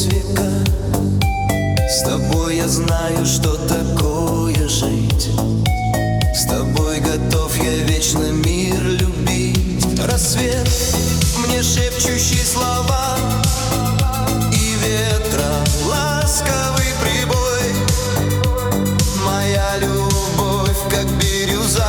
сквозь века. С тобой я знаю, что такое жить. С тобой готов я вечно мир любить. Рассвет, мне шепчущий слова, и ветра ласковый прибой. Моя любовь, как бирюза,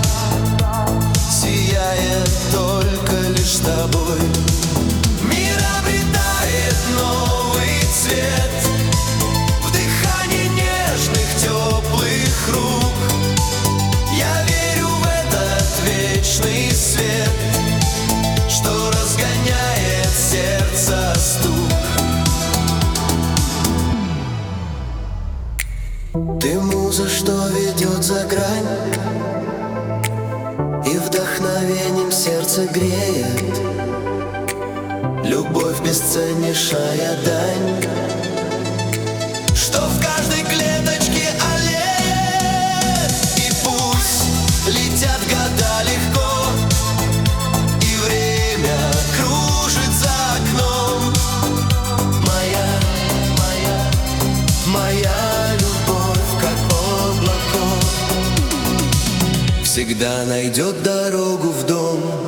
сияет только лишь с тобой. Мир обретает новый цвет в дыхании нежных, теплых рук. Я верю в этот вечный свет, что разгоняет сердце стук. Ты муза, что ведет за грань, и вдохновением сердце греет. Любовь бесценнейшая дань, что в каждой клеточке аллеет. И пусть летят года легко, и время кружит за окном. Моя любовь, как облако, всегда найдет дорогу в дом.